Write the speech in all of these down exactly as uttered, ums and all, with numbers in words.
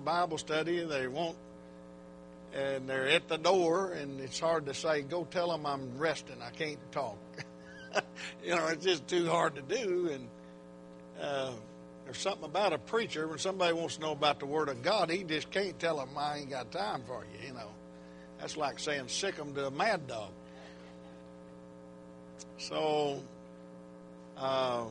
Bible study, and they won't, and they're at the door, and it's hard to say, go tell them I'm resting, I can't talk. You know, it's just too hard to do. And uh, there's something about a preacher, when somebody wants to know about the Word of God, he just can't tell them, I ain't got time for you, you know. That's like saying sick them to a mad dog. So um,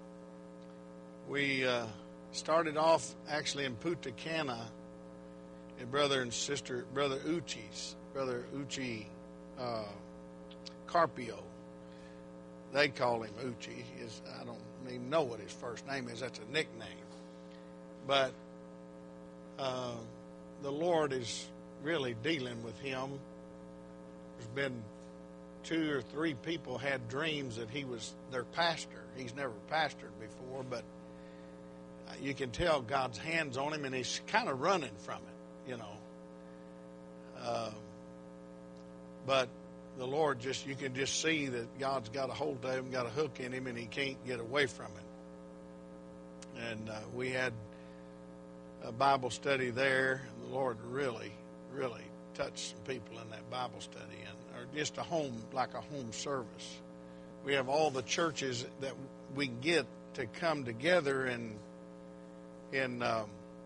we uh, started off actually in Punta Cana, and brother and sister, brother Uchi's, brother Uchi uh, Carpio. They call him Uchi. His, I don't even know what his first name is. That's a nickname. But uh, the Lord is really dealing with him. There's been two or three people had dreams that he was their pastor. He's never pastored before, but you can tell God's hands on him, and he's kind of running from it, you know. Uh, but the Lord just, you can just see that God's got a hold of him, got a hook in him, and he can't get away from it. And uh, we had a Bible study there, and the Lord really, really touched some people in that Bible study, and or just a home, like a home service. We have all the churches that we get to come together in in um,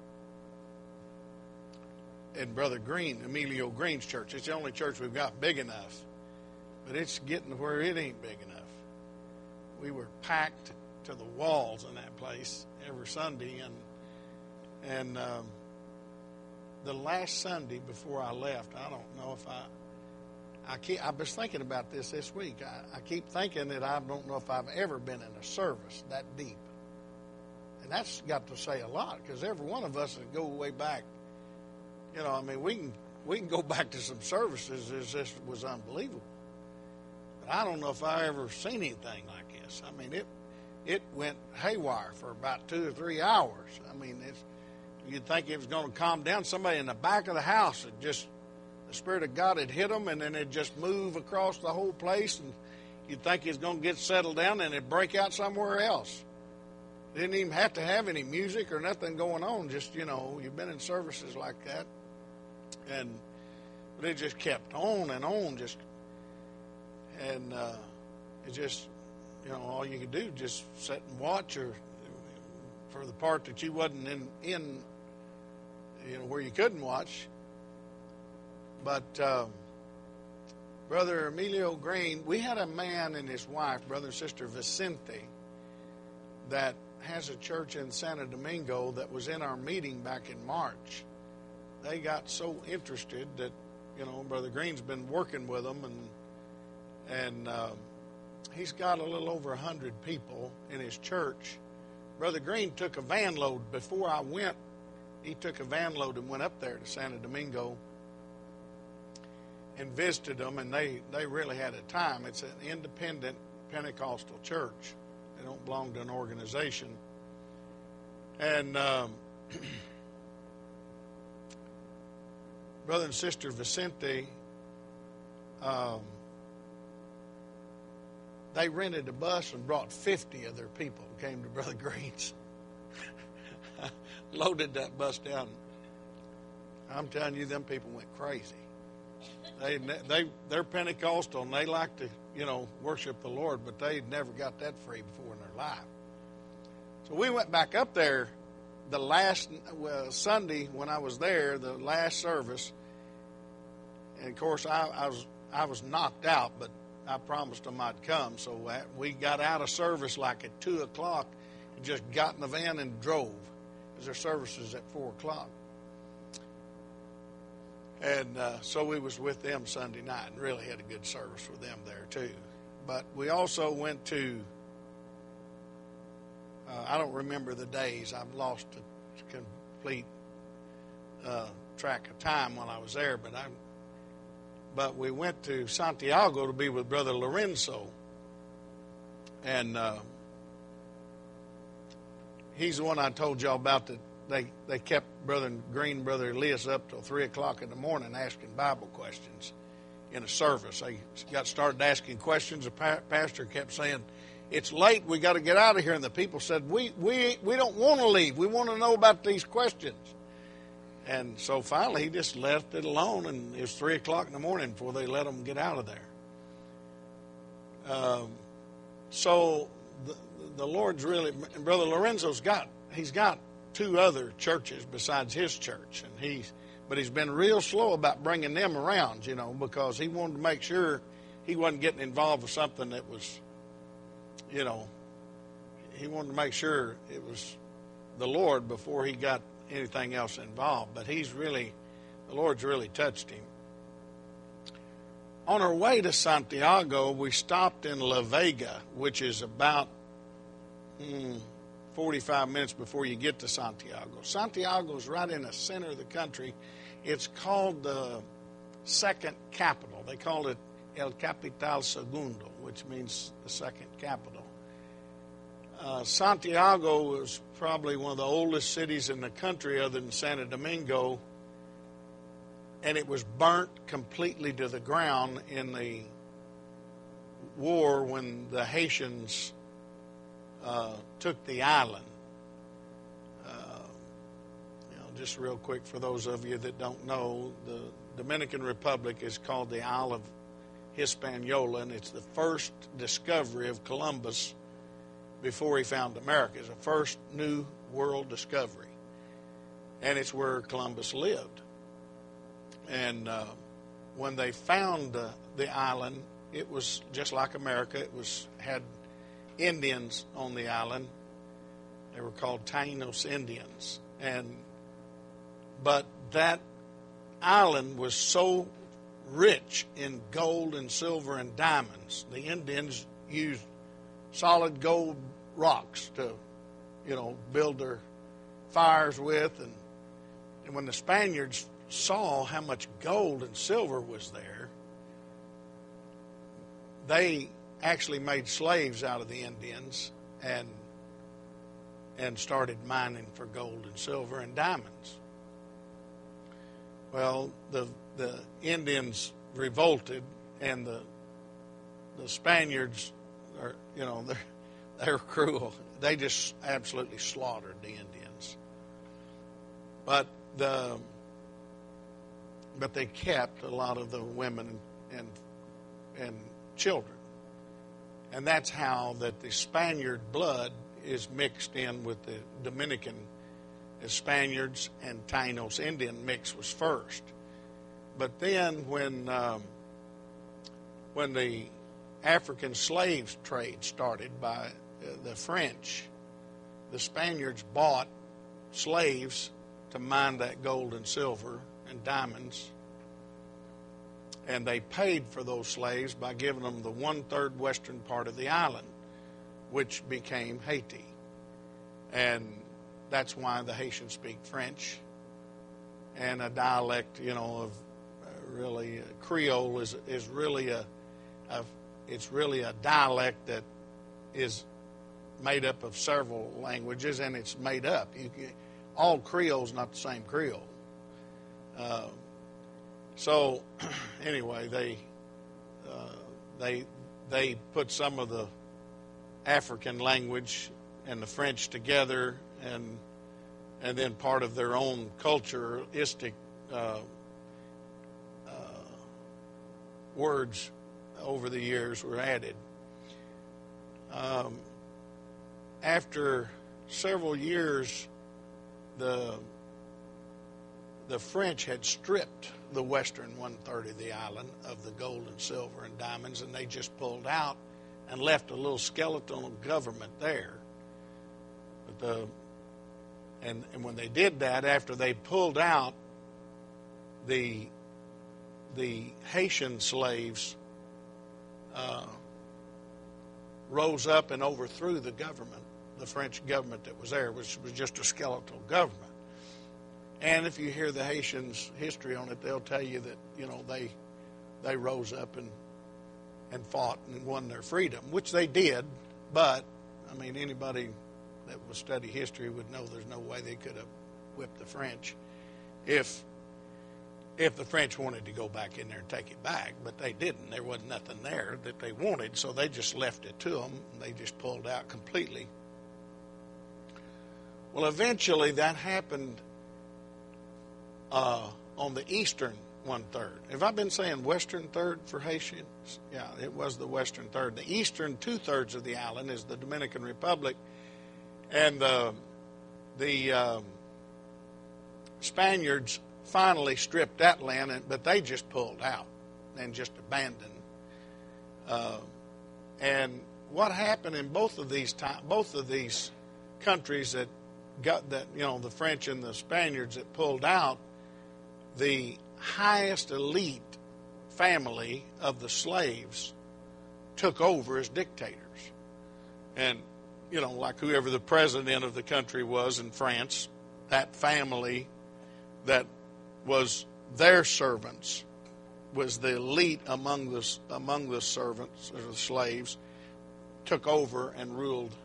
in Brother Green, Emilio Green's church. It's the only church we've got big enough, but it's getting where it ain't big enough. We were packed to the walls in that place every Sunday, and and um, the last Sunday before I left, I don't know if I, I keep, I was thinking about this this week. I, I keep thinking that I don't know if I've ever been in a service that deep. And that's got to say a lot, because every one of us that go way back, you know, I mean, we can we can go back to some services as this was unbelievable. But I don't know if I ever seen anything like this. I mean, it it went haywire for about two or three hours. I mean, it's, you'd think it was going to calm down. Somebody in the back of the house had just, the Spirit of God had hit them, and then it'd just move across the whole place, and you'd think it's going to get settled down, and it'd break out somewhere else. Didn't even have to have any music or nothing going on. Just, you know, you've been in services like that. And but it just kept on and on. Just And uh, it just, you know, all you could do just sit and watch, or for the part that you wasn't in, in you know, where you couldn't watch. But um, Brother Emilio Green, we had a man and his wife, brother and sister Vicente, that has a church in Santo Domingo that was in our meeting back in March. They got so interested that, you know, Brother Green's been working with them, and and um, he's got a little over a hundred people in his church. Brother Green took a van load before I went. He took a van load and went up there to Santo Domingo and visited them, and they, they really had a time. It's an independent Pentecostal church. They don't belong to an organization. And um, Brother and Sister Vicente, um, they rented a bus and brought fifty of their people who came to Brother Green's. Loaded that bus down. I'm telling you, them people went crazy. They, they, they're Pentecostal, and they like to, you know, worship the Lord, but they'd never got that free before in their life. So we went back up there the last well, Sunday when I was there, the last service. And of course, I, I was I was knocked out, but I promised them I'd come. So we got out of service like at two o'clock and just got in the van and drove, because their service is at four o'clock. And uh, so we was with them Sunday night and really had a good service with them there too. But we also went to, uh, I don't remember the days. I've lost a complete uh, track of time when I was there. But I, but we went to Santiago to be with Brother Lorenzo. And uh, he's the one I told y'all about that. They they kept Brother Green, Brother Elias up till three o'clock in the morning asking Bible questions in a service. They got started asking questions. The pa- pastor kept saying, "It's late. We got to get out of here." And the people said, "We we we don't want to leave. We want to know about these questions." And so finally he just left it alone, and it was three o'clock in the morning before they let them get out of there. Um, so the, the Lord's really, Brother Lorenzo's got, he's got two other churches besides his church, and he's, but he's been real slow about bringing them around, you know, because he wanted to make sure he wasn't getting involved with something that was, you know, he wanted to make sure it was the Lord before he got anything else involved. But he's really, the Lord's really touched him. On our way to Santiago, we stopped in La Vega, which is about hmm, forty-five minutes before you get to Santiago. Santiago is right in the center of the country. It's called the second capital. They call it El Capital Segundo, which means the second capital. Uh, Santiago was probably one of the oldest cities in the country other than Santo Domingo, and it was burnt completely to the ground in the war when the Haitians uh, took the island. Uh, you know, just real quick for those of you that don't know, the Dominican Republic is called the Isle of Hispaniola, and it's the first discovery of Columbus before he found America. It's the first new world discovery, and it's where Columbus lived. And uh, when they found uh, the island, it was just like America. It was had Indians on the island. They were called Taínos Indians, and but that island was so rich in gold and silver and diamonds. The Indians used solid gold rocks to, you know, build their fires with. And, and when the Spaniards saw how much gold and silver was there, they actually made slaves out of the Indians and and started mining for gold and silver and diamonds. Well, the the Indians revolted, and the the Spaniards are, you know, they're they're cruel. They just absolutely slaughtered the Indians. But the but they kept a lot of the women and and children, and that's how that the Spaniard blood is mixed in with the Dominican. The Spaniards and Taínos Indian mix was first. But then when um, when the African slave trade started by uh, the French, the Spaniards bought slaves to mine that gold and silver and diamonds, and they paid for those slaves by giving them the one-third western part of the island, which became Haiti. And that's why the Haitians speak French, and a dialect, you know, of uh, really uh, Creole is is really a, a it's really a dialect that is made up of several languages, and it's made up. You, you, all Creole is not the same Creole. Uh, so anyway, they uh, they they put some of the African language and the French together, and and then part of their own culturistic uh, uh, words over the years were added. Um, after several years, the the French had stripped the western one-third of the island of the gold and silver and diamonds, and they just pulled out and left a little skeletal government there. But the and, and when they did that, after they pulled out, the the Haitian slaves uh, rose up and overthrew the government, the French government that was there, which was just a skeletal government. And if you hear the Haitians' history on it, they'll tell you that, you know, they they rose up and and fought and won their freedom, which they did. But I mean, anybody that would study history would know there's no way they could have whipped the French if if the French wanted to go back in there and take it back. But they didn't. There wasn't nothing there that they wanted, so they just left it to them, and they just pulled out completely. Well, eventually that happened uh, on the eastern one-third. Have I been saying western third for Haitians? Yeah, it was the western third. The eastern two-thirds of the island is the Dominican Republic, and the, the um, Spaniards finally stripped that land, but they just pulled out and just abandoned. Uh, and what happened in both of these time, both of these countries that got that, you know, the French and the Spaniards that pulled out, the highest elite family of the slaves took over as dictators. And, you know, like whoever the president of the country was in France, that family that was their servants was the elite among the, among the servants, or the slaves, took over and ruled,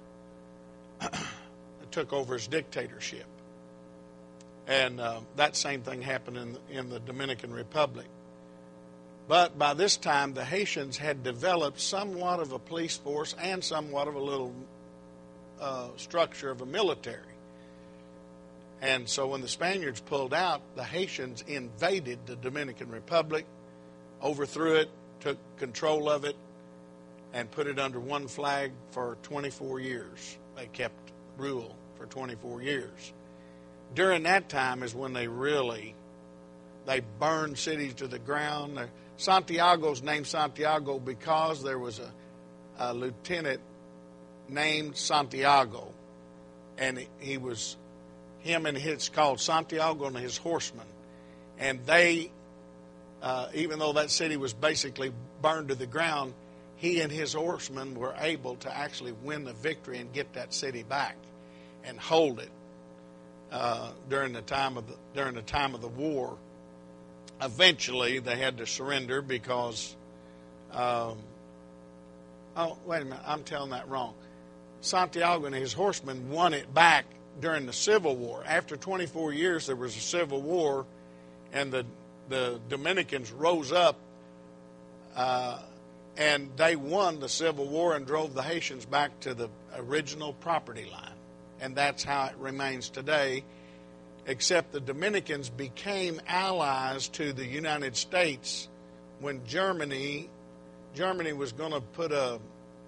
took over as dictatorship. And uh, that same thing happened in, in the Dominican Republic. But by this time, the Haitians had developed somewhat of a police force and somewhat of a little uh, structure of a military. And so when the Spaniards pulled out, the Haitians invaded the Dominican Republic, overthrew it, took control of it, and put it under one flag for twenty-four years. They kept rule for twenty-four years. During that time is when they really, they burned cities to the ground. Santiago's named Santiago because there was a, a lieutenant named Santiago, and he was, him and his, called Santiago and his horsemen, and they, uh, even though that city was basically burned to the ground, he and his horsemen were able to actually win the victory and get that city back and hold it. Uh, during the time of the during the time of the war, eventually they had to surrender because. Um, oh wait a minute! I'm telling that wrong. Santiago and his horsemen won it back during the Civil War. After twenty-four years, there was a civil war, and the the Dominicans rose up, uh, and they won the Civil War and drove the Haitians back to the original property line. And that's how it remains today, except the Dominicans became allies to the United States when Germany Germany was going to put a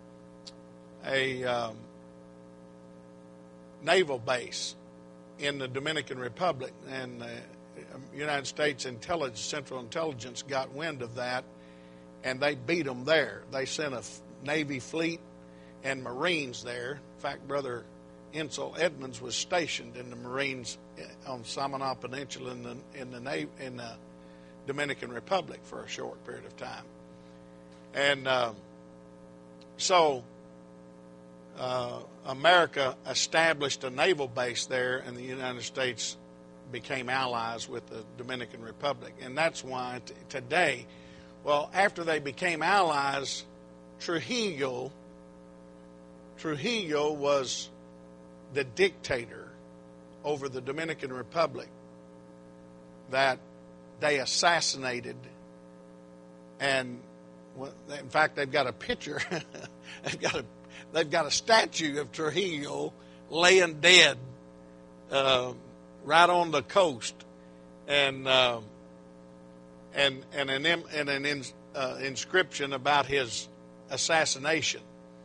a um, naval base in the Dominican Republic, and the United States intelligence, Central Intelligence got wind of that, and they beat them there. They sent a Navy fleet and Marines there. In fact, Brother Insel Edmonds was stationed in the Marines on Samana Peninsula in the in the Navy, in the Dominican Republic for a short period of time, and um, so uh, America established a naval base there, and the United States became allies with the Dominican Republic, and that's why t- today, well, after they became allies, Trujillo Trujillo was the dictator over the Dominican Republic that they assassinated. And in fact, they've got a picture, they've got a, they've got a statue of Trujillo laying dead uh, right on the coast, and uh, and and an and an in, uh, inscription about his assassination.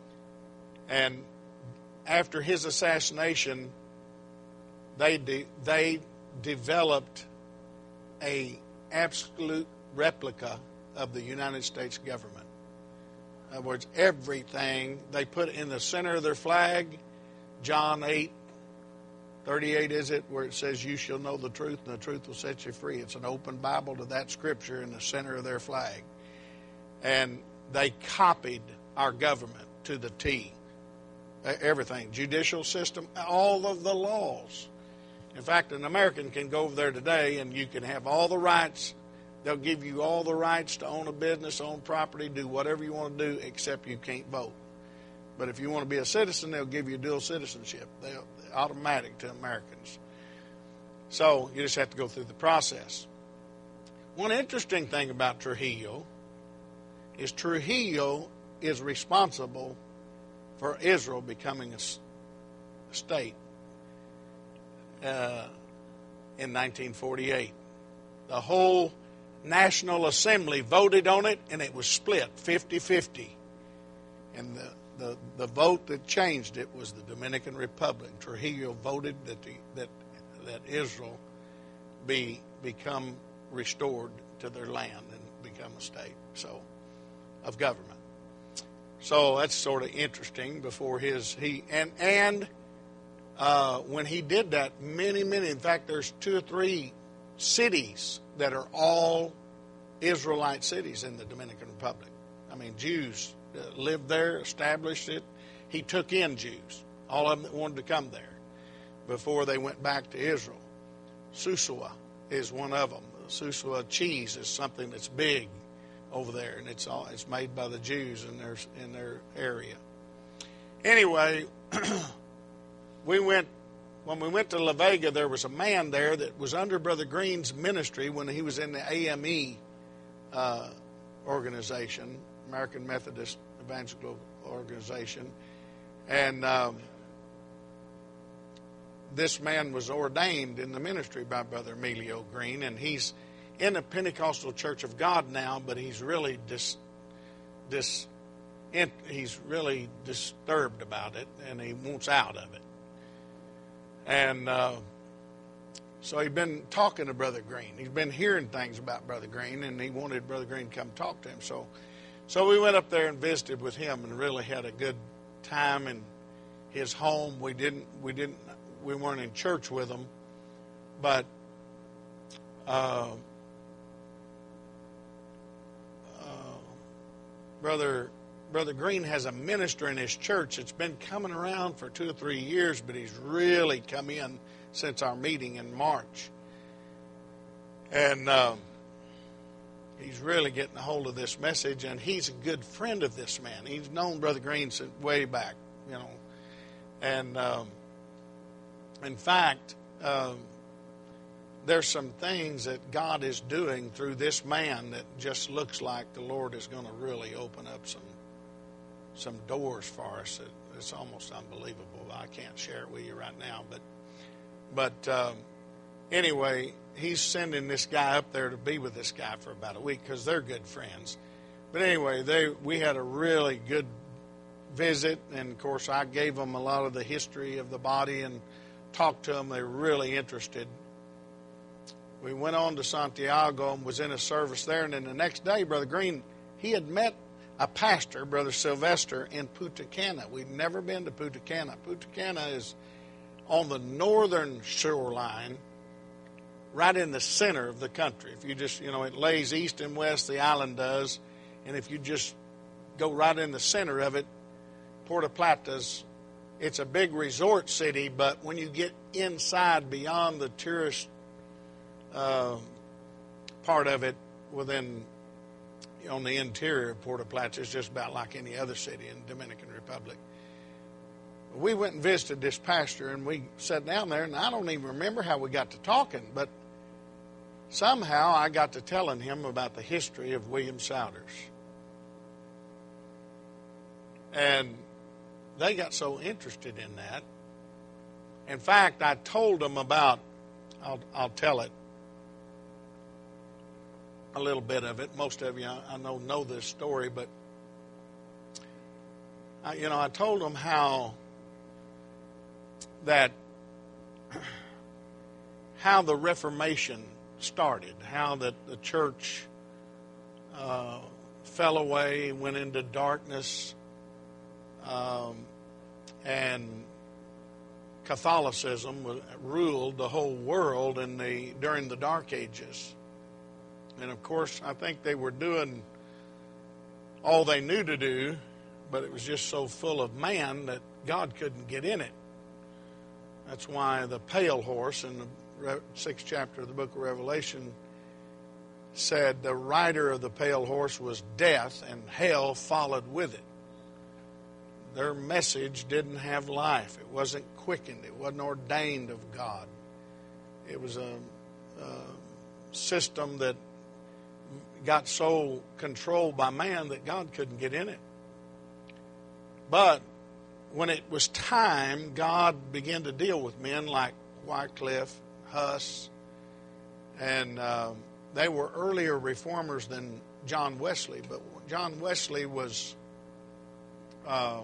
And after his assassination, they de- they developed a absolute replica of the United States government. In other words, everything they put in the center of their flag, John eight thirty-eight is it, where it says, "You shall know the truth, and the truth will set you free." It's an open Bible to that scripture in the center of their flag. And they copied our government to the T. Everything, judicial system, all of the laws. In fact, an American can go over there today and you can have all the rights. They'll give you all the rights to own a business, own property, do whatever you want to do, except you can't vote. But if you want to be a citizen, they'll give you dual citizenship. They're automatic to Americans. So you just have to go through the process. One interesting thing about Trujillo is Trujillo is responsible for Israel becoming a state uh, in nineteen forty-eight. The whole National Assembly voted on it, and it was split fifty-fifty. And the, the, the vote that changed it was the Dominican Republic. Trujillo voted that the, that that Israel be become restored to their land and become a state so of government. So that's sort of interesting. Before his he and and uh, when he did that, many many in fact, there's two or three cities that are all Israelite cities in the Dominican Republic. I mean, Jews uh, lived there, established it. He took in Jews, all of them that wanted to come there, before they went back to Israel. Susua is one of them. Susua cheese is something that's big over there, and it's all it's made by the Jews in their in their area. Anyway, we went when we went to La Vega. There was a man there that was under Brother Green's ministry when he was in the A M E uh, organization, American Methodist Evangelical Organization, and um, this man was ordained in the ministry by Brother Emilio Green, and he's in the Pentecostal Church of God now, but he's really dis, dis, he's really disturbed about it, and he wants out of it. And uh, so he's been talking to Brother Green. He's been hearing things about Brother Green, and he wanted Brother Green to come talk to him. So, so we went up there and visited with him, and really had a good time in his home. We didn't, we didn't, we weren't in church with him, but. Uh, Brother Brother Green has a minister in his church that's been coming around for two or three years, but he's really come in since our meeting in March. And um, he's really getting a hold of this message, and he's a good friend of this man. He's known Brother Green since way back, you know. And um, in fact, um, there's some things that God is doing through this man that just looks like the Lord is going to really open up some some doors for us. That it's almost unbelievable. I can't share it with you right now, but but um, anyway, he's sending this guy up there to be with this guy for about a week because they're good friends. But anyway, they we had a really good visit, and of course I gave them a lot of the history of the body and talked to them. They were really interested. We went on to Santiago and was in a service there. And then the next day, Brother Green, he had met a pastor, Brother Sylvester, in Punta Cana. We'd never been to Punta Cana. Punta Cana is on the northern shoreline, right in the center of the country. If you just, you know, it lays east and west, the island does. And if you just go right in the center of it, Puerto Plata's, it's a big resort city, but when you get inside beyond the tourist Uh, part of it within on the interior of Puerto Plata is just about like any other city in the Dominican Republic. We went and visited this pastor, and we sat down there, and I don't even remember how we got to talking, but somehow I got to telling him about the history of William Souders. And they got so interested in that. In fact, I told them about, I'll, I'll tell it, a little bit of it. Most of you, I know, know this story, but I, you know, I told them how that how the Reformation started, how that the church uh, fell away, went into darkness, um, and Catholicism ruled the whole world in the during the Dark Ages. And, of course, I think they were doing all they knew to do, but it was just so full of man that God couldn't get in it. That's why the pale horse in the sixth chapter of the book of Revelation said the rider of the pale horse was death, and hell followed with it. Their message didn't have life. It wasn't quickened. It wasn't ordained of God. It was a, a system that got so controlled by man that God couldn't get in it. But when it was time, God began to deal with men like Wycliffe, Huss, and uh, they were earlier reformers than John Wesley, but John Wesley was uh,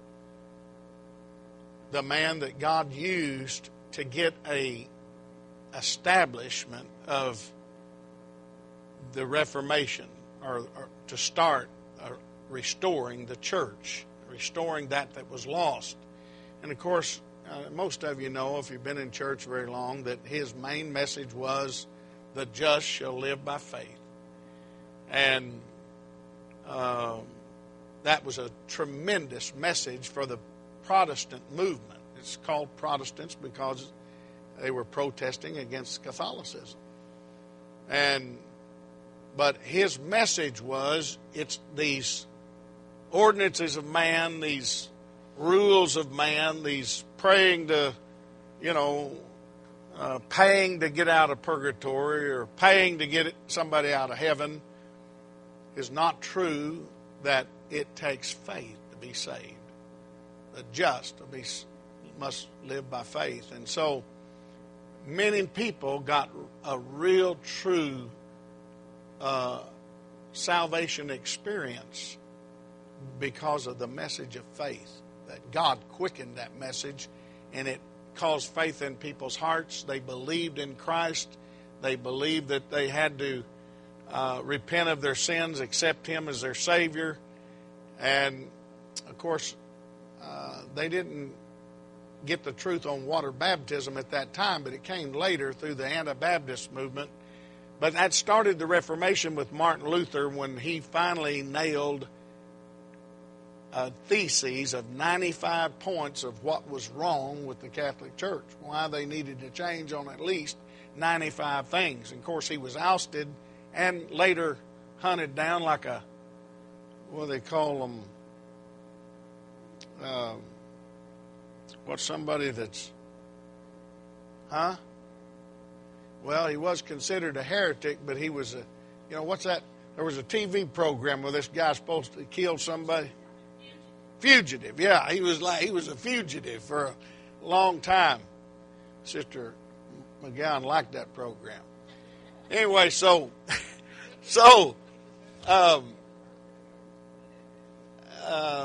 the man that God used to get a establishment of the Reformation, or, or to start uh, restoring the church, restoring that that was lost. And of course, uh, most of you know, if you've been in church very long, that his main message was, the just shall live by faith. And uh, that was a tremendous message for the Protestant movement. It's called Protestants because they were protesting against Catholicism. And but his message was, it's these ordinances of man, these rules of man, these praying to, you know, uh, paying to get out of purgatory or paying to get somebody out of heaven is not true, that it takes faith to be saved. The just to be, must live by faith. And so many people got a real true uh, salvation experience because of the message of faith. That God quickened that message, and it caused faith in people's hearts. They believed in Christ. They believed that they had to uh, repent of their sins, accept Him as their Savior. And, of course, uh, they didn't get the truth on water baptism at that time, but it came later through the Anabaptist movement. But that started the Reformation with Martin Luther when he finally nailed a thesis of ninety-five points of what was wrong with the Catholic Church, why they needed to change on at least ninety-five things. And of course, he was ousted and later hunted down like a, what do they call them, uh, what's somebody that's, huh? Well, he was considered a heretic, but he was a, you know, what's that? There was a T V program where this guy's supposed to kill somebody. Fugitive, yeah, he was like he was a fugitive for a long time. Sister McGowan liked that program. Anyway, so so um, uh,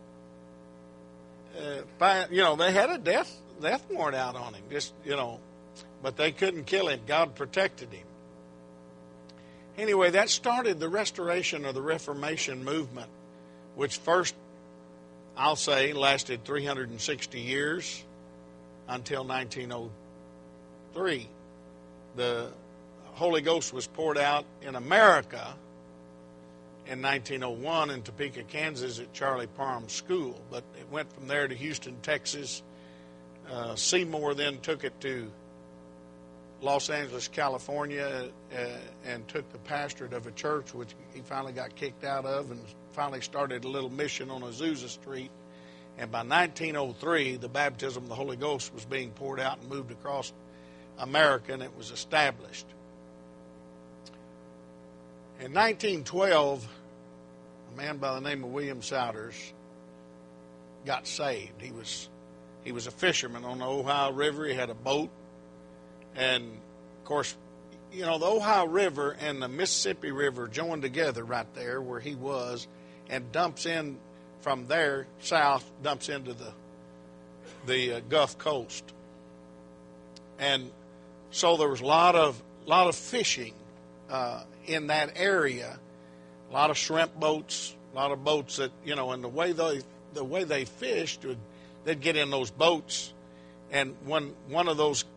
uh, you know, they had a death death warrant out on him, just you know, but they couldn't kill him. God protected him. Anyway, that started the restoration of the Reformation movement, which first, I'll say, lasted three hundred sixty years until nineteen oh three. The Holy Ghost was poured out in America in nineteen oh one in Topeka, Kansas at Charlie Parham School. But it went from there to Houston, Texas. Uh, Seymour then took it to Los Angeles, California, uh, and took the pastorate of a church, which he finally got kicked out of, and finally started a little mission on Azusa Street. And by nineteen oh three, the baptism of the Holy Ghost was being poured out and moved across America, and it was established. In nineteen twelve, a man by the name of William Souders got saved. He was he was a fisherman on the Ohio River. He had a boat. And, of course, you know, the Ohio River and the Mississippi River joined together right there where he was, and dumps in from there south, dumps into the the uh, Gulf Coast. And so there was a lot of lot of fishing uh, in that area, a lot of shrimp boats, a lot of boats that, you know, and the way they the way they fished, would, they'd get in those boats, and when one of those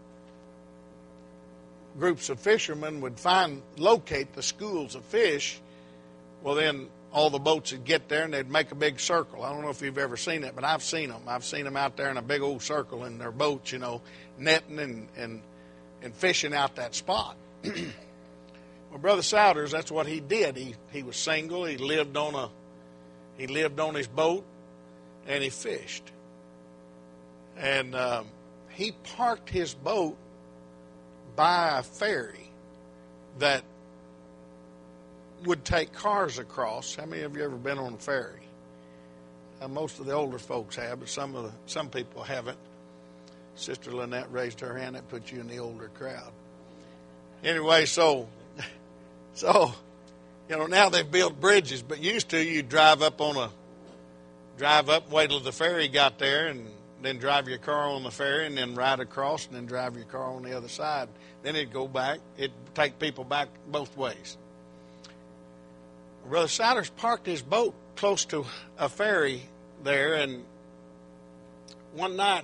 groups of fishermen would find, locate the schools of fish, well, then all the boats would get there and they'd make a big circle. I don't know if you've ever seen it, but I've seen them. I've seen them out there in a big old circle in their boats, you know, netting and, and, and fishing out that spot. Well, Brother Souders, that's what he did. He he was single. He lived on a he lived on his boat, and he fished. And um, he parked his boat by a ferry that would take cars across. How many of you ever been on a ferry? Uh, most of the older folks have, but some of the, some people haven't. Sister Lynette raised her hand. That put you in the older crowd. Anyway, so So, you know, now they've built bridges, but used to you drive up on a, drive up, wait till the ferry got there, and then drive your car on the ferry, and then ride across, and then drive your car on the other side. Then it'd go back. It'd take people back both ways. Brother Souders parked his boat close to a ferry there, and one night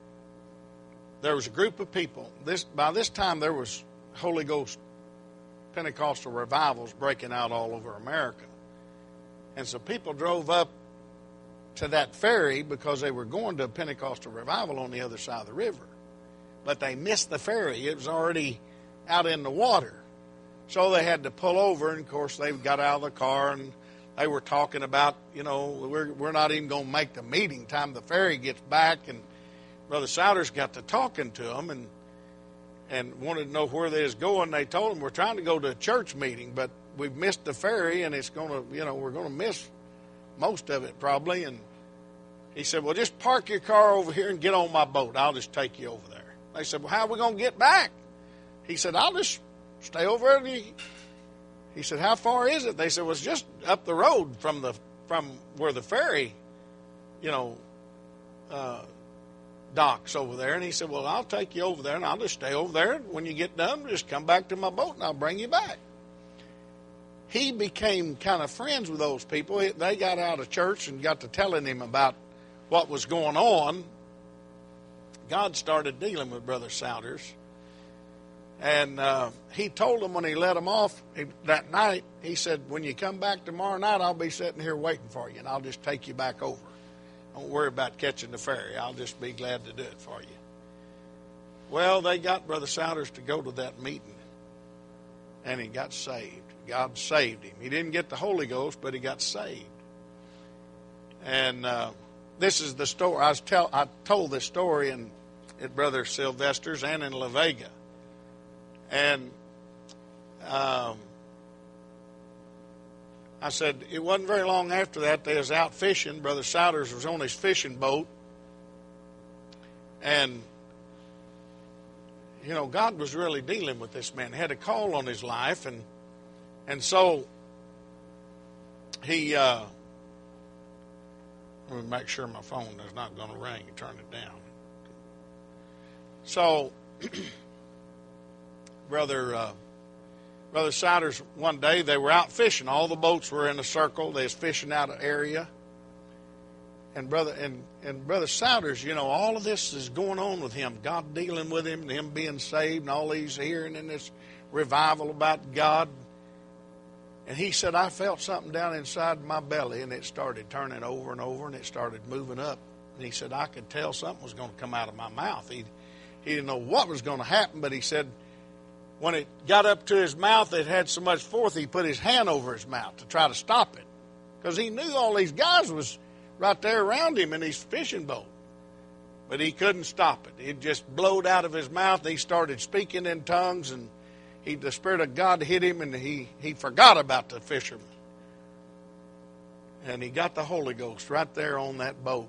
there was a group of people. This by this time there was Holy Ghost Pentecostal revivals breaking out all over America. And so people drove up to that ferry because they were going to a Pentecostal revival on the other side of the river. But they missed the ferry. It was already out in the water. So they had to pull over, and of course they got out of the car and they were talking about, you know, we're we're not even going to make the meeting time the ferry gets back. And Brother Souders got to talking to them and and wanted to know where they was going. They told him, we're trying to go to a church meeting, but we've missed the ferry, and it's going to, you know, we're going to miss most of it probably. And he said, well, just park your car over here and get on my boat. I'll just take you over there. They said, well, how are we going to get back? He said, I'll just stay over there. He said, how far is it? They said, well, it's just up the road from the from where the ferry, you know, uh, docks over there. And he said, well, I'll take you over there, and I'll just stay over there. When you get done, just come back to my boat, and I'll bring you back. He became kind of friends with those people. They got out of church and got to telling him about what was going on. God started dealing with Brother Souders. And uh, he told them when he let them off he, that night, he said, when you come back tomorrow night, I'll be sitting here waiting for you, and I'll just take you back over. Don't worry about catching the ferry. I'll just be glad to do it for you. Well, they got Brother Souders to go to that meeting, and he got saved. God saved him. He didn't get the Holy Ghost, but he got saved. And uh, this is the story. I, was tell, I told this story in, at Brother Sylvester's and in La Vega. And um, I said, it wasn't very long after that, they was out fishing. Brother Souders was on his fishing boat. And, you know, God was really dealing with this man. He had a call on his life. And and so he, uh, let me make sure my phone is not going to ring and turn it down. So, Brother uh, Brother Souders, one day they were out fishing. All the boats were in a circle. They was fishing out an area. And brother and, and Brother Souders, you know, all of this is going on with him. God dealing with him, and him being saved, and all he's hearing in this revival about God. And he said, I felt something down inside my belly, and it started turning over and over, and it started moving up. And he said, I could tell something was going to come out of my mouth. He, he didn't know what was going to happen, but he said, when it got up to his mouth, it had so much force, he put his hand over his mouth to try to stop it. Because he knew all these guys was right there around him in his fishing boat. But he couldn't stop it. It just blowed out of his mouth. He started speaking in tongues, and he, the Spirit of God hit him, and he, he forgot about the fisherman. And he got the Holy Ghost right there on that boat.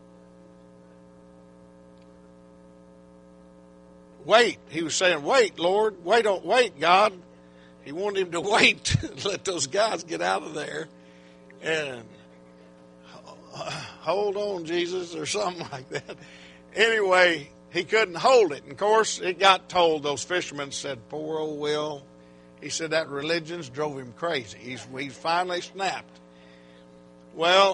Wait. He was saying, wait, Lord. Wait, don't wait, God. He wanted him to wait. Let those guys get out of there. And hold on, Jesus, or something like that. Anyway, he couldn't hold it. And of course, it got told. Those fishermen said, poor old Will. He said that religion's drove him crazy. He's, he finally snapped. Well,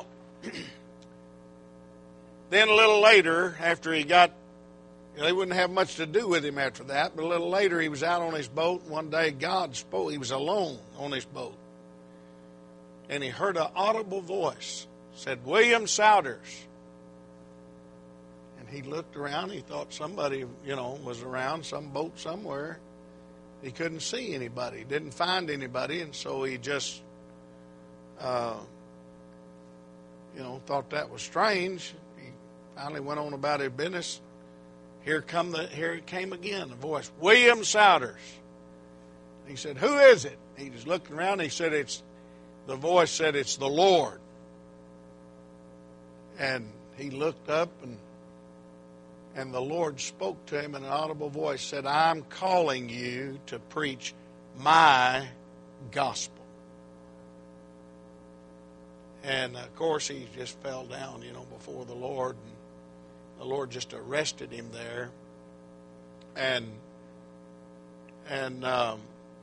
then a little later, after he got, they wouldn't have much to do with him after that, but a little later he was out on his boat. One day God spoke. He was alone on his boat. And he heard an audible voice. Said, William Souders. And he looked around. He thought somebody, you know, was around, some boat somewhere. He couldn't see anybody. Didn't find anybody. And so he just, uh, you know, thought that was strange. He finally went on about his business. Here come the here it came again, the voice, William Souders. He said, who is it? He was looking around. He said, it's, the voice said, it's the Lord. And he looked up, and and the Lord spoke to him in an audible voice, said, I'm calling you to preach my gospel. And, of course, he just fell down, you know, before the Lord. And the Lord just arrested him there. And, and um,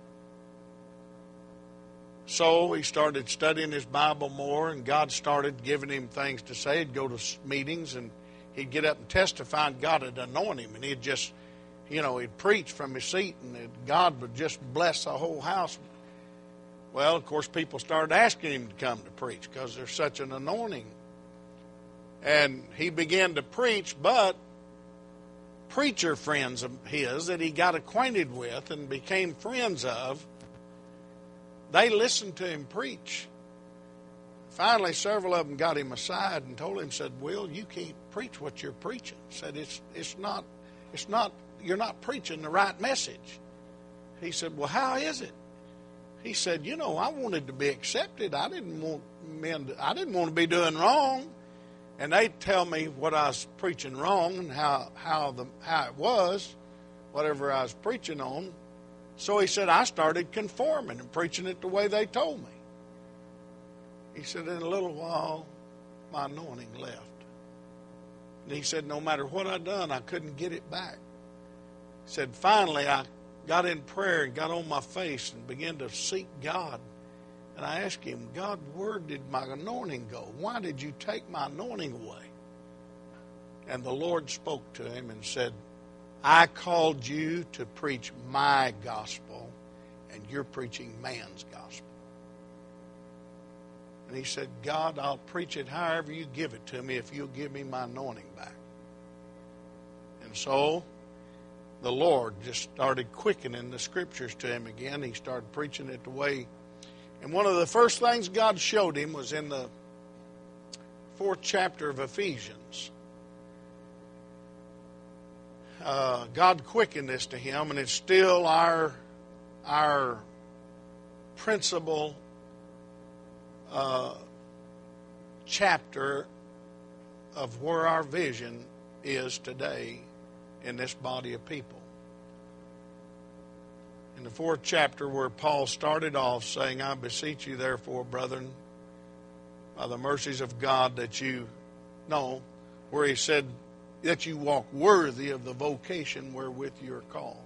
so he started studying his Bible more, and God started giving him things to say. He'd go to meetings, and he'd get up and testify, and God would anoint him. And he'd just, you know, he'd preach from his seat, and God would just bless the whole house. Well, of course, people started asking him to come to preach because there's such an anointing. And he began to preach, but preacher friends of his that he got acquainted with and became friends of, they listened to him preach. Finally, several of them got him aside and told him, said, "Will, you can't preach what you're preaching." Said, it's it's not, it's not, you're not preaching the right message. He said, "Well, how is it?" He said, "You know, I wanted to be accepted. I didn't want men to, I didn't want to be doing wrong." And they'd tell me what I was preaching wrong and how, how the how it was, whatever I was preaching on. So he said, I started conforming and preaching it the way they told me. He said, in a little while, my anointing left. And he said, no matter what I done, I couldn't get it back. He said, finally, I got in prayer and got on my face and began to seek God. And I asked him, God, where did my anointing go? Why did you take my anointing away? And the Lord spoke to him and said, I called you to preach my gospel, and you're preaching man's gospel. And he said, God, I'll preach it however you give it to me if you'll give me my anointing back. And so the Lord just started quickening the scriptures to him again. He started preaching it the way. And one of the first things God showed him was in the fourth chapter of Ephesians. Uh, God quickened this to him, and it's still our our principal uh, chapter of where our vision is today in this body of people. In the fourth chapter, where Paul started off saying, I beseech you, therefore, brethren, by the mercies of God, that you know, where he said, that you walk worthy of the vocation wherewith you are called.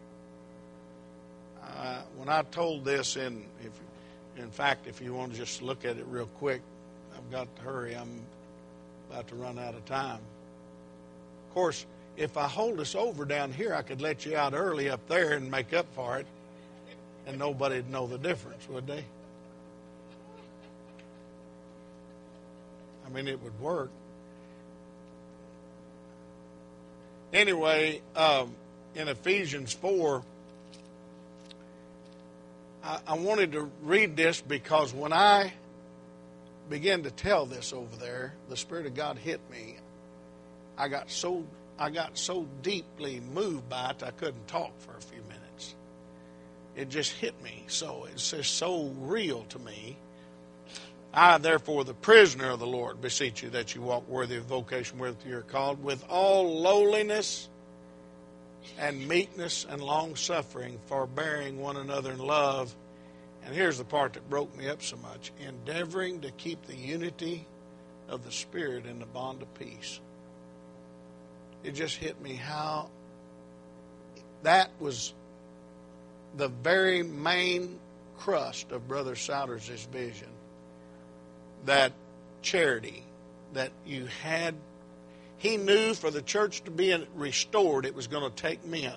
Uh, when I told this, in if, in fact, if you want to just look at it real quick, I've got to hurry. I'm about to run out of time. Of course, if I hold us over down here, I could let you out early up there and make up for it, and nobody'd know the difference, would they? I mean, it would work. Anyway, um, in Ephesians four, I, I wanted to read this because when I began to tell this over there, the Spirit of God hit me. I got so I got so deeply moved by it, I couldn't talk for a few minutes. It just hit me. So it's just so real to me. I, therefore, the prisoner of the Lord, beseech you that you walk worthy of the vocation wherewith you are called, with all lowliness and meekness and long-suffering, forbearing one another in love. And here's the part that broke me up so much. Endeavoring to keep the unity of the Spirit in the bond of peace. It just hit me how that was the very main crust of Brother Souders' vision. That charity that you had, he knew for the church to be restored, it was going to take men.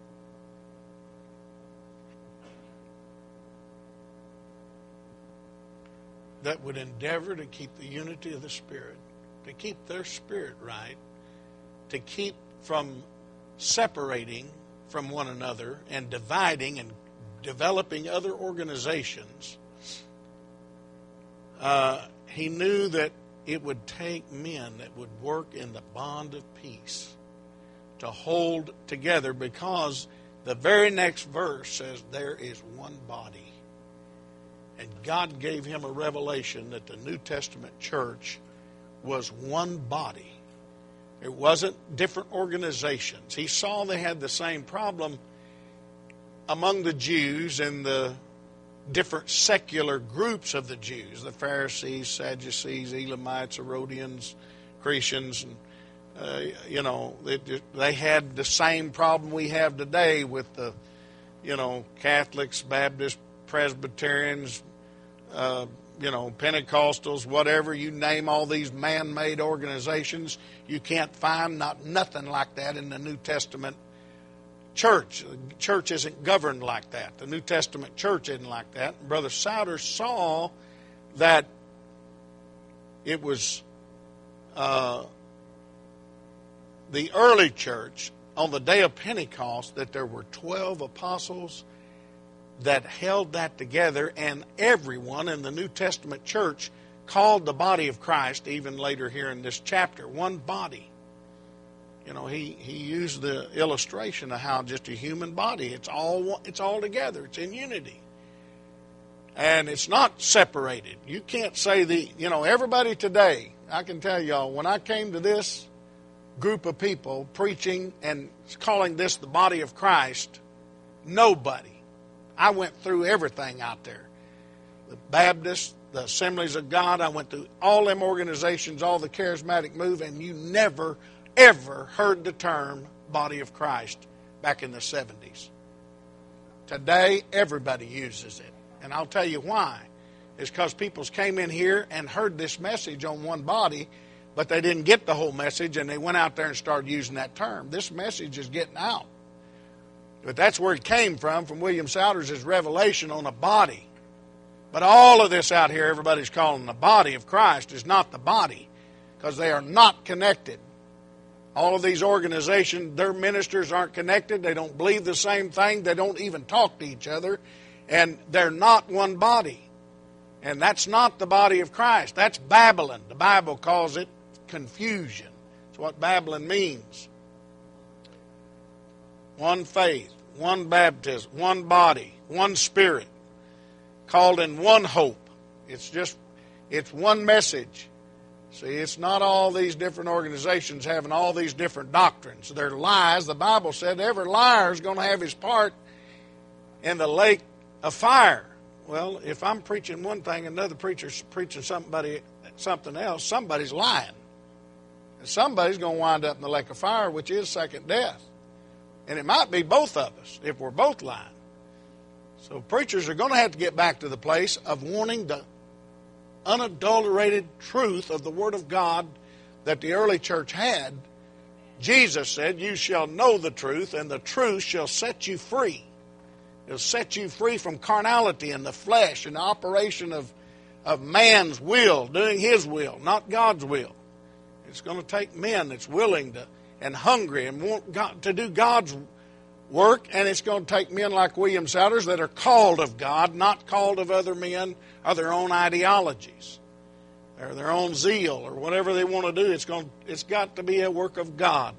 That would endeavor to keep the unity of the Spirit, to keep their spirit right, to keep from separating from one another and dividing and developing other organizations. Uh, he knew that it would take men that would work in the bond of peace to hold together, because the very next verse says there is one body. And God gave him a revelation that the New Testament church was one body. It wasn't different organizations. He saw they had the same problem among the Jews and the different secular groups of the Jews, the Pharisees, Sadducees, Elamites, Herodians, Cretians, and uh, you know, they, they had the same problem we have today with the, you know, Catholics, Baptists, Presbyterians, uh, you know, Pentecostals, whatever, you name all these man-made organizations, you can't find not nothing like that in the New Testament church. The church isn't governed like that. The New Testament church isn't like that. And Brother Souter saw that it was uh, the early church on the day of Pentecost that there were twelve apostles that held that together, and everyone in the New Testament church called the body of Christ, even later here in this chapter, one body. You know, he, he used the illustration of how just a human body, it's all it's all together. It's in unity. And it's not separated. You can't say the, you know, everybody today, I can tell y'all, when I came to this group of people preaching and calling this the body of Christ, nobody. I went through everything out there. The Baptists, the Assemblies of God, I went through all them organizations, all the charismatic move, and you never ever heard the term body of Christ back in the seventies. Today, everybody uses it. And I'll tell you why. It's because people came in here and heard this message on one body, but they didn't get the whole message, and they went out there and started using that term. This message is getting out. But that's where it came from, from William Souter's his revelation on a body. But all of this out here, everybody's calling the body of Christ, is not the body, because they are not connected. All of these organizations, their ministers aren't connected. They don't believe the same thing. They don't even talk to each other. And they're not one body. And that's not the body of Christ. That's Babylon. The Bible calls it confusion. That's what Babylon means. One faith, one baptism, one body, one spirit, called in one hope. It's just, it's one message. See, it's not all these different organizations having all these different doctrines. They're lies. The Bible said every liar is going to have his part in the lake of fire. Well, if I'm preaching one thing, another preacher's preaching somebody something else, somebody's lying. And somebody's going to wind up in the lake of fire, which is second death. And it might be both of us if we're both lying. So preachers are going to have to get back to the place of wanting the unadulterated truth of the Word of God that the early church had. Jesus said, you shall know the truth, and the truth shall set you free. It'll set you free from carnality and the flesh and the operation of, of man's will, doing his will, not God's will. It's going to take men that's willing to and hungry and want God, to do God's work, and it's going to take men like William Souters that are called of God, not called of other men or their own ideologies or their own zeal or whatever they want to do. It's going, it's got to be a work of God.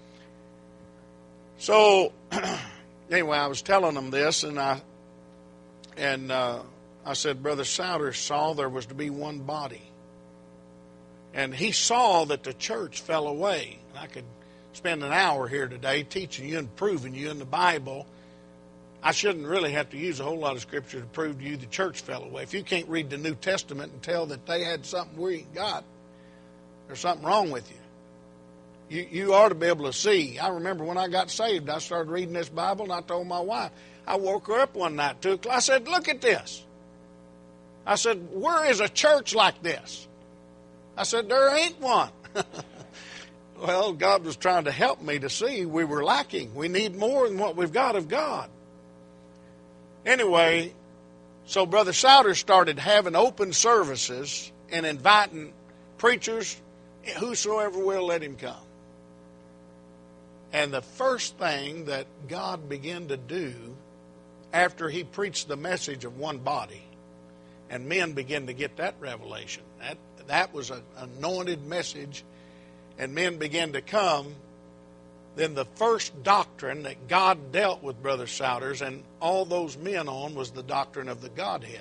So anyway, I was telling them this, and I and uh, I said, Brother Souters saw there was to be one body, and he saw that the church fell away. And I could spend an hour here today teaching you and proving you in the Bible. I shouldn't really have to use a whole lot of scripture to prove to you the church fell away. If you can't read the New Testament and tell that they had something we ain't got, there's something wrong with you. You you ought to be able to see. I remember when I got saved, I started reading this Bible, and I told my wife, I woke her up one night, two o'clock. I said, look at this. I said, where is a church like this? I said, there ain't one. Well, God was trying to help me to see we were lacking. We need more than what we've got of God. Anyway, so Brother Souters started having open services and inviting preachers, whosoever will, let him come. And the first thing that God began to do after he preached the message of one body, and men began to get that revelation, that, that was an anointed message, and men began to come, then the first doctrine that God dealt with Brother Souters and all those men on was the doctrine of the Godhead.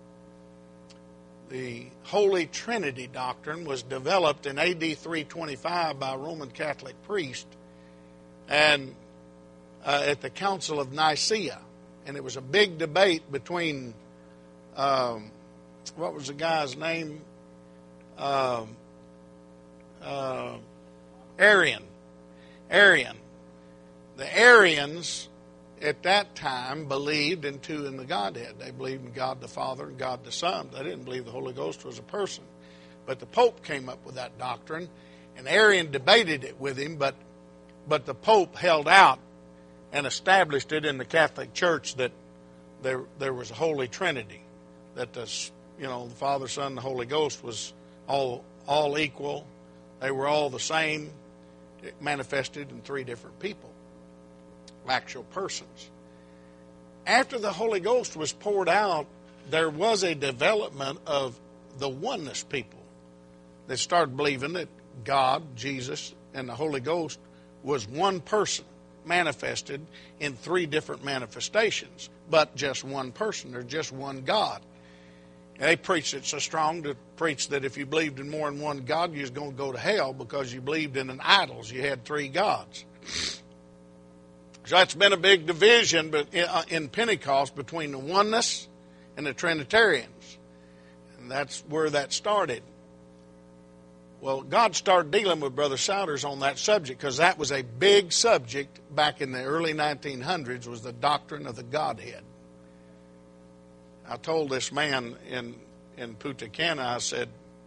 The Holy Trinity doctrine was developed in A D three twenty-five by a Roman Catholic priest and uh, at the Council of Nicaea. And it was a big debate between um, what was the guy's name? Um, uh, Arian. Arian. The Arians at that time believed in two in the Godhead. They believed in God the Father and God the Son. They didn't believe the Holy Ghost was a person. But the Pope came up with that doctrine, and Arian debated it with him, but but the Pope held out and established it in the Catholic Church that there there was a Holy Trinity, that the you know the Father, Son, and the Holy Ghost was all all equal. They were all the same, it manifested in three different people, actual persons. After the Holy Ghost was poured out, there was a development of the oneness people that started believing that God, Jesus, and the Holy Ghost was one person manifested in three different manifestations, but just one person. There's just one God. And they preached it so strong to preach that if you believed in more than one God, you was going to go to hell because you believed in an idols. You had three gods. So that's been a big division in Pentecost between the oneness and the Trinitarians. And that's where that started. Well, God started dealing with Brother Souders on that subject because that was a big subject back in the early nineteen hundreds, was the doctrine of the Godhead. I told this man in, in Punta Cana, I said,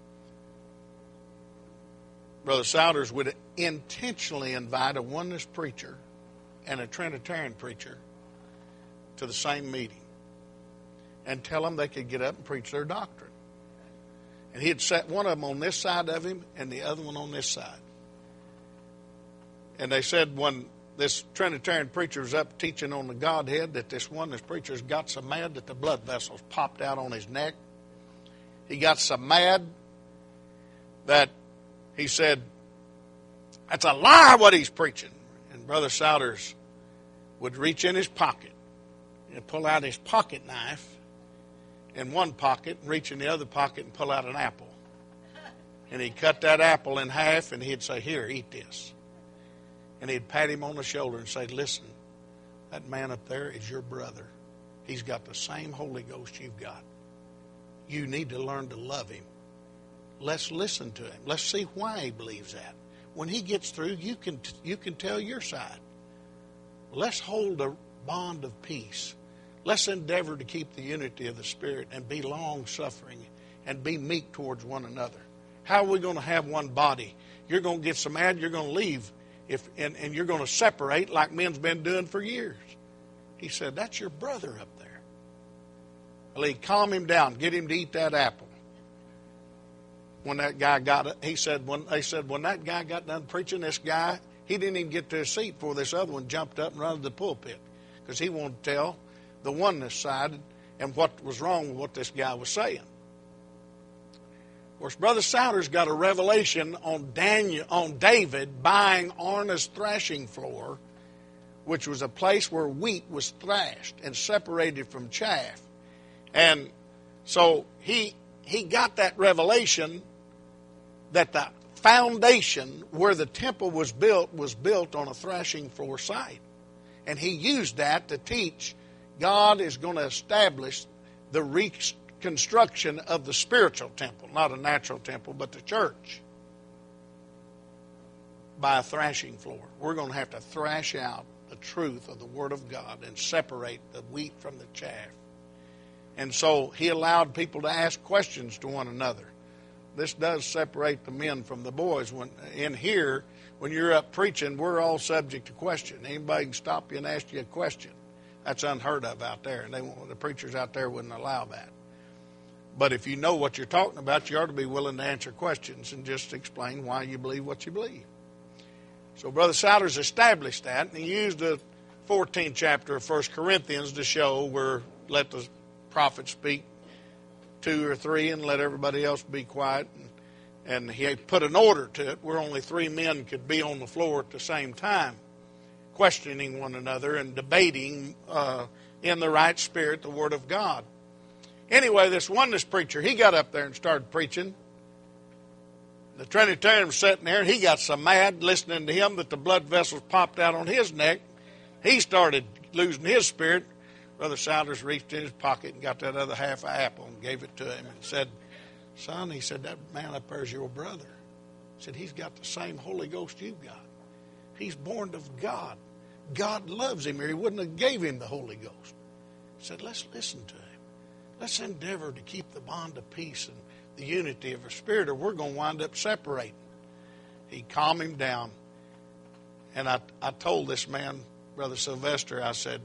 Brother Souders would intentionally invite a oneness preacher and a Trinitarian preacher to the same meeting and tell them they could get up and preach their doctrine. And he'd set one of them on this side of him and the other one on this side. And they said when this Trinitarian preacher was up teaching on the Godhead, that this one, this preacher got so mad that the blood vessels popped out on his neck. He got so mad that he said, that's a lie what he's preaching. And Brother Souders would reach in his pocket and pull out his pocket knife in one pocket and reach in the other pocket and pull out an apple. And he'd cut that apple in half and he'd say, here, eat this. And he'd pat him on the shoulder and say, listen, that man up there is your brother. He's got the same Holy Ghost you've got. You need to learn to love him. Let's listen to him. Let's see why he believes that. When he gets through, you can you can tell your side. Let's hold a bond of peace. Let's endeavor to keep the unity of the Spirit and be long-suffering and be meek towards one another. How are we going to have one body? You're going to get so mad, you're going to leave, if and, and you're going to separate like men's been doing for years. He said, that's your brother up there. Well, he'd calm him down, get him to eat that apple. When that guy got it, he said, when they said, when that guy got done preaching, this guy, he didn't even get to his seat before this other one jumped up and ran to the pulpit because he wanted to tell the oneness side and what was wrong with what this guy was saying. Of course, Brother Souders got a revelation on Daniel, on David buying Arna's thrashing floor, which was a place where wheat was thrashed and separated from chaff. And so he he got that revelation that the foundation where the temple was built was built on a thrashing floor site. And he used that to teach God is going to establish the reconstruction of the spiritual temple, not a natural temple, but the church, by a thrashing floor. We're going to have to thrash out the truth of the Word of God and separate the wheat from the chaff. And so he allowed people to ask questions to one another. This does separate the men from the boys. When in here, when you're up preaching, we're all subject to question. Anybody can stop you and ask you a question. That's unheard of out there, and they won't, the preachers out there wouldn't allow that. But if you know what you're talking about, you ought to be willing to answer questions and just explain why you believe what you believe. So Brother Souders established that, and he used the fourteenth chapter of First Corinthians to show where let the prophet speak two or three and let everybody else be quiet. And, and he put an order to it where only three men could be on the floor at the same time, questioning one another and debating uh, in the right spirit the Word of God. Anyway, this oneness preacher, he got up there and started preaching. The Trinitarian was sitting there, and he got so mad listening to him that the blood vessels popped out on his neck. He started losing his spirit. Brother Souders reached in his pocket and got that other half of apple and gave it to him and said, son, he said, that man up there is your brother. He said, he's got the same Holy Ghost you've got. He's born of God. God loves him, or he wouldn't have gave him the Holy Ghost. He said, let's listen to him. Let's endeavor to keep the bond of peace and the unity of our spirit, or we're going to wind up separating. He calmed him down. And I, I told this man, Brother Sylvester, I said,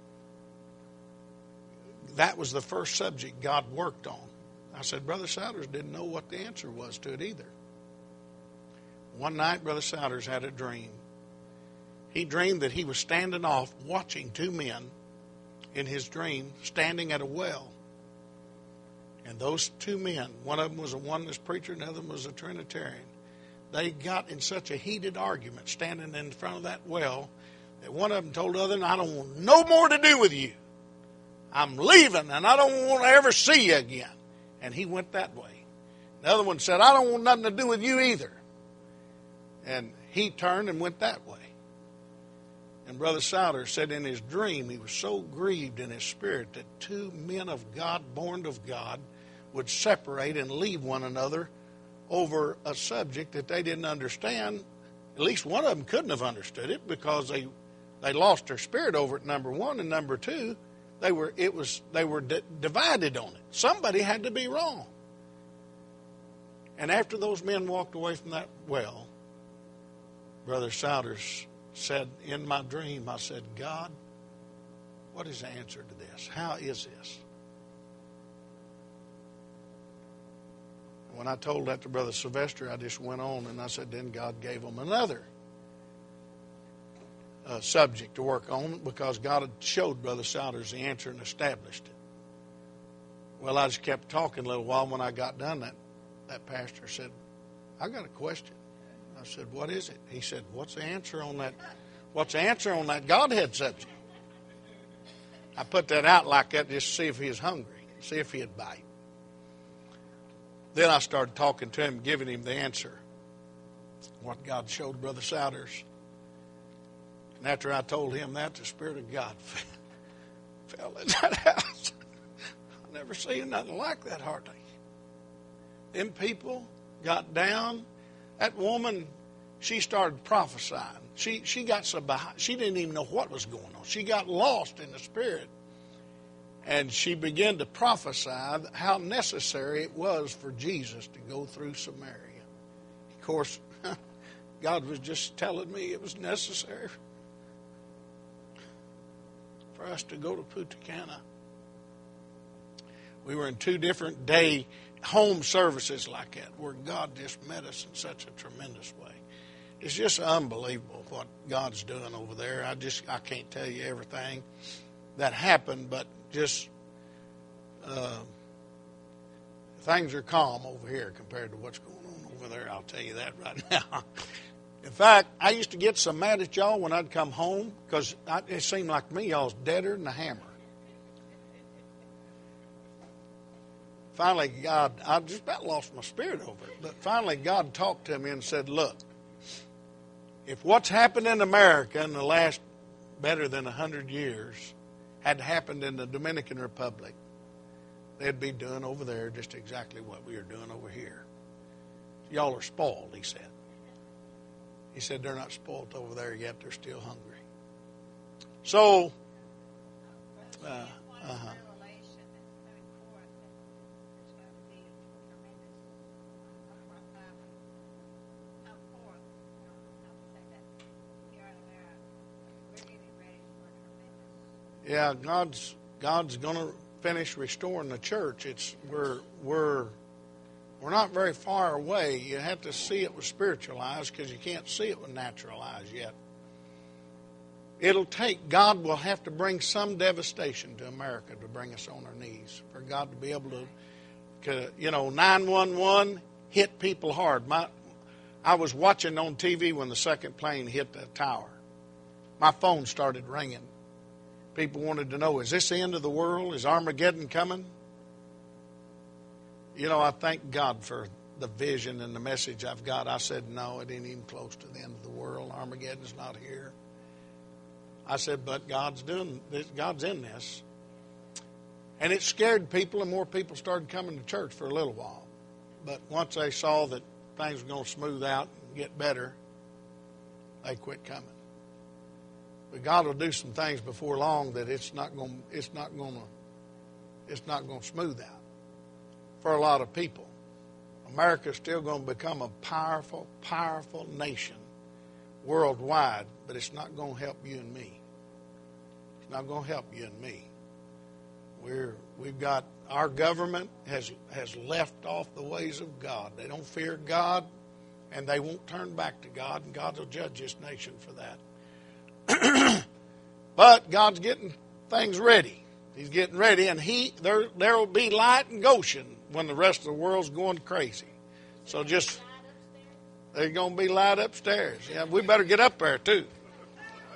that was the first subject God worked on. I said, Brother Souders didn't know what the answer was to it either. One night, Brother Souders had a dream. He dreamed that he was standing off watching two men in his dream standing at a well. And those two men, one of them was a oneness preacher and the other one was a Trinitarian. They got in such a heated argument standing in front of that well that one of them told the other, I don't want no more to do with you. I'm leaving and I don't want to ever see you again. And he went that way. The other one said, I don't want nothing to do with you either. And he turned and went that way. And Brother Souders said in his dream he was so grieved in his spirit that two men of God, born of God, would separate and leave one another over a subject that they didn't understand. At least one of them couldn't have understood it because they they lost their spirit over it, number one. And number two, they were it was they were d- divided on it. Somebody had to be wrong. And after those men walked away from that well, Brother Souders said, in my dream, I said, God, what is the answer to this? How is this? When I told that to Brother Sylvester, I just went on and I said, then God gave them another uh, subject to work on because God had showed Brother Souders the answer and established it. Well, I just kept talking a little while. When I got done, that, that pastor said, I got a question. I said, what is it? He said, what's the answer on that? What's the answer on that Godhead subject? I put that out like that just to see if he was hungry, see if he'd bite. Then I started talking to him, giving him the answer, what God showed Brother Souders. And after I told him that, the Spirit of God fell in that house. I've never seen nothing like that, hardly. Them people got down. That woman, she started prophesying. She she got so behind, she didn't even know what was going on. She got lost in the Spirit. And she began to prophesy how necessary it was for Jesus to go through Samaria. Of course, God was just telling me it was necessary for us to go to Punta Cana. We were in two different day home services like that where God just met us in such a tremendous way. It's just unbelievable what God's doing over there. I just I can't tell you everything that happened, but just uh, things are calm over here compared to what's going on over there. I'll tell you that right now. In fact, I used to get so mad at y'all when I'd come home because it seemed like to me y'all was deader than a hammer. Finally, God, I just about lost my spirit over it. But finally, God talked to me and said, look, if what's happened in America in the last better than one hundred years had happened in the Dominican Republic, they'd be doing over there just exactly what we are doing over here. Y'all are spoiled, he said. He said they're not spoiled over there yet. They're still hungry. So, uh, uh-huh. Yeah, God's God's going to finish restoring the church. It's we're we're we're not very far away. You have to see it with spiritual eyes because you can't see it with natural eyes yet. It'll take God will have to bring some devastation to America to bring us on our knees for God to be able to, to you know, nine one one hit people hard. My I was watching on T V when the second plane hit the tower. My phone started ringing. People wanted to know, is this the end of the world? Is Armageddon coming? You know, I thank God for the vision and the message I've got. I said, no, it ain't even close to the end of the world. Armageddon's not here. I said, but God's doing this. God's in this. And it scared people, and more people started coming to church for a little while. But once they saw that things were going to smooth out and get better, they quit coming. But God will do some things before long that it's not going. It's not going to. It's not going to smooth out for a lot of people. America's still going to become a powerful, powerful nation worldwide, but it's not going to help you and me. It's not going to help you and me. We're we've got our government has has left off the ways of God. They don't fear God, and they won't turn back to God, and God will judge this nation for that. But God's getting things ready. He's getting ready, and he there there will be light in Goshen when the rest of the world's going crazy. So just there's going to be light upstairs. Yeah, we better get up there too.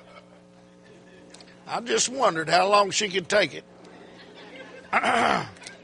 I just wondered how long she could take it.